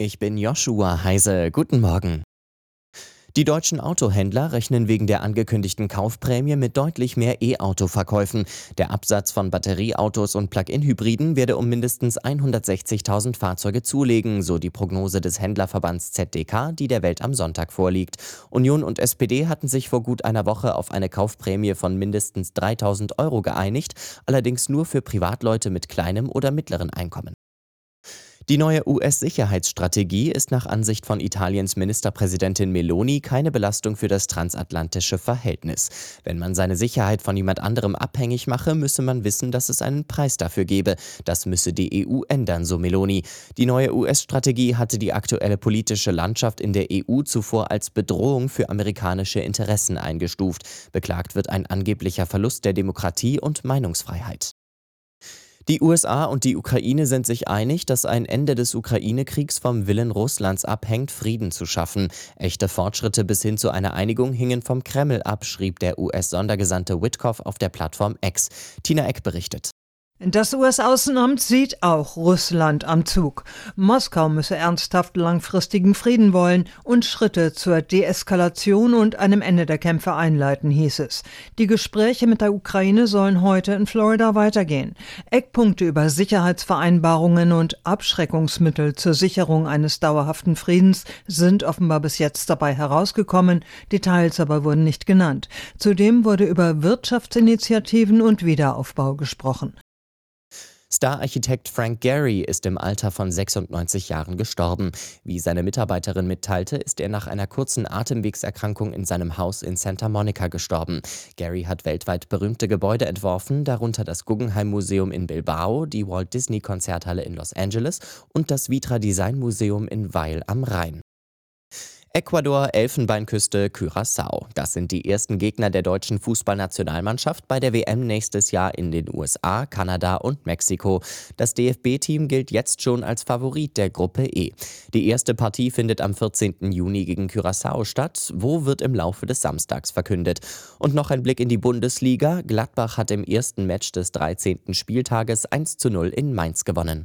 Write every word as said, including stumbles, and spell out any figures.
Ich bin Joshua Heise. Guten Morgen. Die deutschen Autohändler rechnen wegen der angekündigten Kaufprämie mit deutlich mehr E-Auto-Verkäufen. Der Absatz von Batterieautos und Plug-in-Hybriden werde um mindestens hundertsechzigtausend Fahrzeuge zulegen, so die Prognose des Händlerverbands Z D K, die der Welt am Sonntag vorliegt. Union und S P D hatten sich vor gut einer Woche auf eine Kaufprämie von mindestens dreitausend Euro geeinigt, allerdings nur für Privatleute mit kleinem oder mittleren Einkommen. Die neue U S-Sicherheitsstrategie ist nach Ansicht von Italiens Ministerpräsidentin Meloni keine Belastung für das transatlantische Verhältnis. Wenn man seine Sicherheit von jemand anderem abhängig mache, müsse man wissen, dass es einen Preis dafür gebe. Das müsse die E U ändern, so Meloni. Die neue U S-Strategie hatte die aktuelle politische Landschaft in der E U zuvor als Bedrohung für amerikanische Interessen eingestuft. Beklagt wird ein angeblicher Verlust der Demokratie und Meinungsfreiheit. Die U S A und die Ukraine sind sich einig, dass ein Ende des Ukraine-Kriegs vom Willen Russlands abhängt, Frieden zu schaffen. Echte Fortschritte bis hin zu einer Einigung hingen vom Kreml ab, schrieb der U S-Sondergesandte Witkoff auf der Plattform X. Tina Eck berichtet. Das U S-Außenamt sieht auch Russland am Zug. Moskau müsse ernsthaft langfristigen Frieden wollen und Schritte zur Deeskalation und einem Ende der Kämpfe einleiten, hieß es. Die Gespräche mit der Ukraine sollen heute in Florida weitergehen. Eckpunkte über Sicherheitsvereinbarungen und Abschreckungsmittel zur Sicherung eines dauerhaften Friedens sind offenbar bis jetzt dabei herausgekommen, Details aber wurden nicht genannt. Zudem wurde über Wirtschaftsinitiativen und Wiederaufbau gesprochen. Star-Architekt Frank Gehry ist im Alter von sechsundneunzig Jahren gestorben. Wie seine Mitarbeiterin mitteilte, ist er nach einer kurzen Atemwegserkrankung in seinem Haus in Santa Monica gestorben. Gehry hat weltweit berühmte Gebäude entworfen, darunter das Guggenheim Museum in Bilbao, die Walt Disney Konzerthalle in Los Angeles und das Vitra Design Museum in Weil am Rhein. Ecuador, Elfenbeinküste, Curaçao. Das sind die ersten Gegner der deutschen Fußballnationalmannschaft bei der W M nächstes Jahr in den U S A, Kanada und Mexiko. Das D F B-Team gilt jetzt schon als Favorit der Gruppe E. Die erste Partie findet am vierzehnten Juni gegen Curaçao statt. Wo wird im Laufe des Samstags verkündet. Und noch ein Blick in die Bundesliga. Gladbach hat im ersten Match des dreizehnten Spieltages eins zu null in Mainz gewonnen.